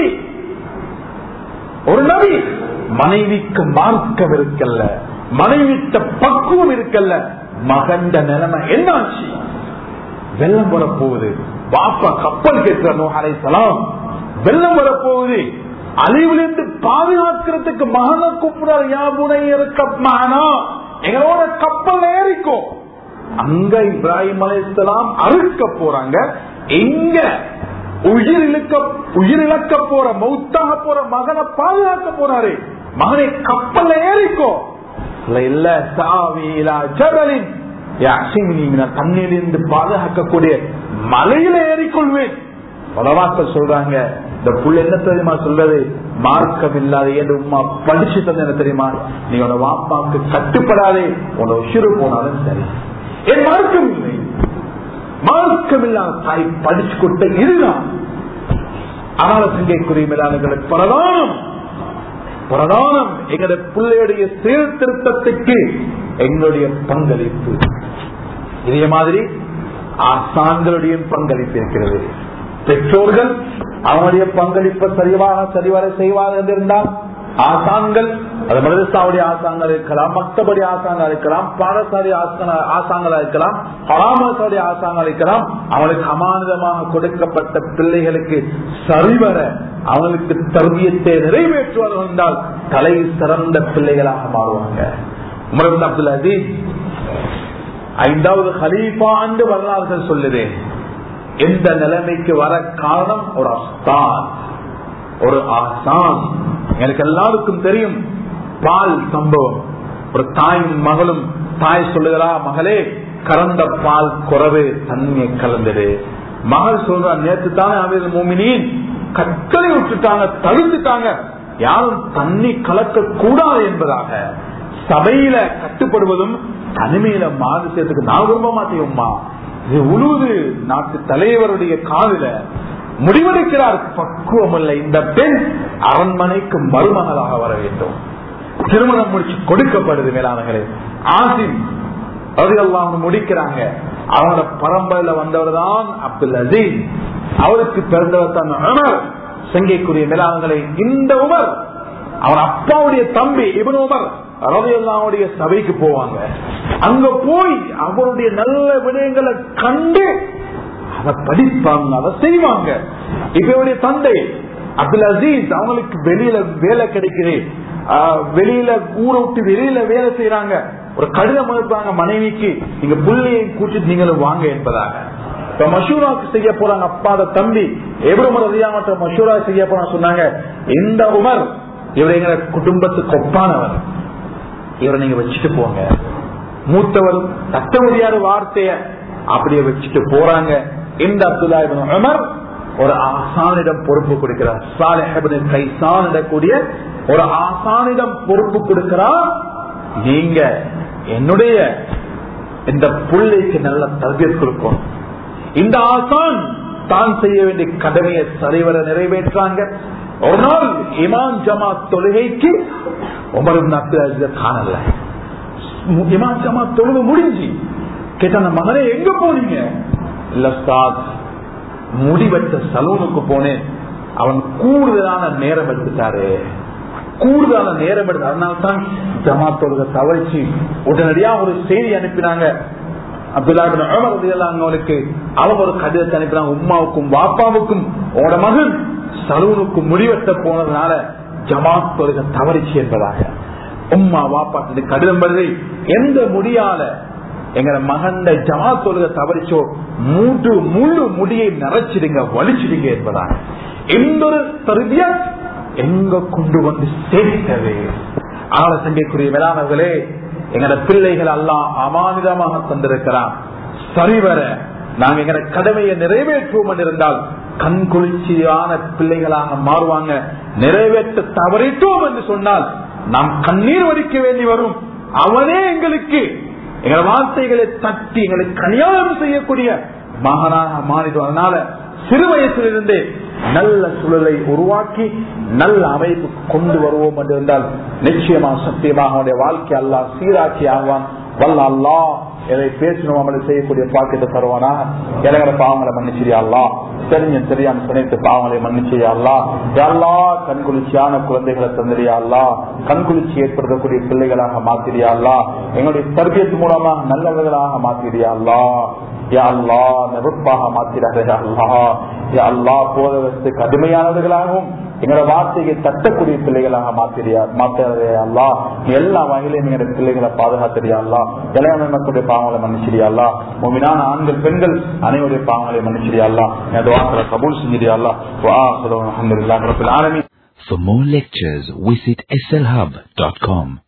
ஒரு நபி மனைவிக்கு மார்க்கம் இருக்கல்ல, மனைவிட்ட பக்குவம் இருக்கல்ல, மகண்ட நிலைமை என்னாச்சு? வெள்ளம் வரப்போகுது, பாப்பா கப்பல் கேட்கிற நூஹ் அலைஹிஸ்ஸலாம், வெள்ளம் வரப்போகுது, அழிவிலிருந்து பாதுகாக்கிறதுக்கு மகனை கூப்பிடார், யாபுனை இருக்கமானா எங்களோட கப்பல் ஏறிக்கோ. அங்க இப்ராஹிம் அலைஹிஸ்ஸலாம் அறுக்க போறாங்க. எங்க உயிரிழக்க உயிரிழக்க போற மௌத்தாக போற மகனை பாதுகாக்க போறாரு. மகனை கப்பல் ஏறிக்கோ. இல்ல சாவிலா ஜபலின் தண்ணீரிலிருந்து பாதுகாக்கக்கூடிய மலையில ஏறிக்கொள்வேன். பலவாக்கள் சொல்றாங்க, இந்த புள்ள என்ன தெரியுமா சொல்றது, மார்க்கம் இல்லாத என்று உமா படிச்சு தந்த என்ன தெரியுமா, நீ உன வாப்பாவுக்கு கட்டுப்படாதே, உன உசிறு போனாலும் சரி, என் மார்க்கம் இல்லை. மார்க்கம் இல்லாத தாய் படிச்சு கொடுத்த இதுதான். அதனால சங்கைக்குரிய மேலாளர்களை பிரதானம் பிரதானம் எங்களுடைய பிள்ளையுடைய சீர்திருத்தத்துக்கு எங்களுடைய பங்களிப்பு. இதே மாதிரி ஆசான்களுடைய பங்களிப்பு இருக்கிறது. பெற்றோர்கள் அவனுடைய பங்களிப்பை சரிவாக சரிவர செய்வார்கள் என்றிருந்தால் ஆசான்கள், அது மதரசாவுடைய ஆசான்கள் இருக்கலாம், மக்தபடி ஆசான்கள் இருக்கலாம், பாடசாலை ஆசான்களா இருக்கலாம், பராமரிசாவுடைய ஆசான்கள் இருக்கலாம், அவனுக்கு அமானிதமாக கொடுக்கப்பட்ட பிள்ளைகளுக்கு சரிவர அவனுக்கு தர்பியத்தை நிறைவேற்றுவார்கள் என்றால் தலை சிறந்த பிள்ளைகளாக மாறுவாங்க. உமர் இப்னு அப்துல் அசீஸ் ஐந்தாவது ஹலீஃபா என்று வரலாறுகள் சொல்லுது. எந்த நிலைமைக்கு வர காரணம் ஒரு அஸ்தான், ஒரு ஆசான். எனக்கு எல்லாருக்கும் தெரியும் பால் சம்பவம். ஒரு தாயும் மகளும், தாய் சொல்லுகிறா, மகளே கறந்த பால் குறவு, தண்ணியை கலந்தது. மகள் சொல்றா, நேற்று தானே அமீர் மோமினின் கற்களை விட்டுட்டாங்க, தடுத்துட்டாங்க, யாரும் தண்ணி கலக்க கூடாது என்பதாக. சபையில கட்டுப்படுவதும் தனிமையில மாறு சேர்த்துக்கு நான் விரும்ப மாட்டேம்மா. இது உழுது நாட்டு தலைவருடைய காலில முடிவெடுக்கிறார். பக்குவம் இல்லை. இந்த பெண் அரண்மனைக்கு மருமகளாக வர வேண்டும். திருமணம் முடிச்சு கொடுக்கப்படுது. மேலானங்களே, ஆசிம் அவங்க முடிக்கிறாங்க. அவனோட பரம்பரையில வந்தவர் தான் அப்துல் அசீஸ். அவருக்கு பிறந்தவர் தான் உமர். சங்கைக்குரிய மேலானங்களே, இந்த உமர் அவன் அப்பாவுடைய தம்பி இப்னு உமர் ரலியல்லாஹுடைய சபைக்கு போவாங்க. அங்க போய் அவருடைய நல்ல விடயங்களை கண்டு அதை படிப்பாங்க, அதை செய்வாங்க. இவருடைய தந்தை அப்துல் அசீஸ் அவங்களுக்கு வெளியில வேலை கிடைக்குது, வெளியில ஊரை விட்டு வெளியில வேலை செய்யறாங்க. ஒரு கடிதம் அனுப்புறாங்க மனைவிக்கு, நீங்க புள்ளையை கூட்டிட்டு நீங்களும் வாங்க என்பதாக. இப்ப மஷூராக்கு செய்ய போறாங்க. அப்பாத தம்பி இப்னு உமர் ரலியல்லாஹு மஷூரா செய்ய போறாங்க. சொன்னாங்க, இந்த உமர் இவர் எங்க குடும்பத்துக்கு ஒப்பானவர், இவரை நீங்க வச்சுட்டு போங்க. மூத்தவர் தட்ட முடியாத வார்த்தைய அப்படியே வச்சுட்டு போறாங்க. இந்த அப்துல்லா இப்னு உமர் ஒரு ஆசானிடம் பொறுப்பு கொடுக்கிறார். சாலிஹ் இப்னு கைசான் கூடிய ஒரு ஆசானிடம் பொறுப்பு கொடுக்கிறார். நீங்க என்னுடைய இந்த பிள்ளைக்கு நல்ல தர்பியத் கொடுக்கும். இந்த ஆசான் தான் செய்ய வேண்டிய கடமையை சரிவர நிறைவேற்றாங்க. ஒரு நாள் இமாம் ஜமாத் தொழுகைக்கு உமர் இப்னு அப்துல் அசீஸ் காணல. இமாம் ஜமாத் தொழுகை முடிஞ்சு கேட்டாங்க, மகனே எங்க போனீங்க? இல்ல சாத், முடிவெட்ட சலூனுக்கு போனேன். அவன் கூடுதலான நேரம் எடுத்துட்டாரு, கூடுதலான நேரம் எடுத்து, அதனால்தான் ஜமாத் தொழுகை தவறிச்சு. உடனடியா ஒரு செய்தி அனுப்பினாங்க அப்துல்லா இப்னு உமர் ரலியல்லாஹு அன்ஹுவுக்கு. அவங்க ஒரு கடிதத்தை அனுப்பினாங்க, உம்மாவுக்கும் வாப்பாவுக்கும் உங்களோட மகன் சலூனுக்கு முடிவெட்ட போனதுனால ஜமாத் தொழுகை தவறிச்சு என்பதாக. உம்மா வாப்பாட்டு கடிதம் வருது, எந்த முடியால எங்க மகன் ஜமாத் தொழுகை தவறிச்சோ மூன்று முழு முடியை நிறைச்சிடுங்க, வலிச்சிடுங்க என்பதாக. எந்த ஒரு தர்பியத் எங்க கொண்டு வந்து சேர்த்தது. ஆள சங்கைக்குரிய வேளாண்களே, எங்கட பிள்ளைகள் எல்லாம் அமானிதமாக தந்திருக்கிறான். சரிவர நாங்க எங்க கடமையை நிறைவேற்றுவோம் இருந்தால் கண் குளிர்ச்சியான பிள்ளைகளாக மாறுவாங்க. நிறைவேற்ற தவறிட்டோம் என்று சொன்னால் நாம் கண்ணீர் வடிக்க வேண்டி வரும். அவனே எங்களுக்கு எங்கள் வார்த்தைகளை தட்டி எங்களுக்கு அநியாயம் செய்யக்கூடிய மகனாக மாறிடுவோம். அதனால சிறு வயசிலிருந்தே நல்ல சூழலை உருவாக்கி நல்ல அமைப்பு கொண்டு வருவோம் என்று இருந்தால் நிச்சயமாக சத்தியமாக அவனுடைய வாழ்க்கை அல்லாஹ் சீராக்கி ஆகுவான். வல்ல அல்லாஹ் எதை பேசணும் அமலை செய்யக்கூடிய பாக்கியத்தை தருவானா. இலங்கட பாவங்களை மன்னிச்சிரியா அல்லாஹ், தெரிஞ்ச தெரியாம துணைத்து பாவங்களை மன்னிச்சிரியா அல்லாஹ். யாரெல்லாம் கண்குளிர்ச்சியான குழந்தைகளை தந்திரியா அல்லாஹ், கண்குளிர்ச்சி ஏற்படுத்தக்கூடிய பிள்ளைகளாக மாத்திரியா அல்லாஹ், எங்களுடைய தர்பியத்து மூலமாக நல்லவர்களாக மாத்திரியா அல்லாஹ். யா அல்லாஹ் நெருப்பாக மாத்திராத யா அல்லாஹ். யா அல்லாஹ் போதவத்துக்கு கடுமையானவர்களாகவும் எங்களோட வார்த்தையை தட்டக்கூடிய பிள்ளைகளாக மாத்திரியா மாத்திரதே அல்லாஹ். எல்லா வகையிலும் எங்களுடைய பிள்ளைகளை பாதுகாத்திரியா அல்லாஹ். இளைய மக்களுடைய பாவங்களை மன்னிச்சிரியா அல்லாஹ். முஃமினான ஆண்கள் பெண்கள் அனைவருடைய பாவங்களை மன்னிச்சிரியா அல்லாஹ். எனது வாக்களை கபூல் செஞ்சிரியா அல்லாஹ். வா அல்ஹம்துலில்லாஹி ரப்பில் ஆலமீன். For more lectures, visit S L hub dot com.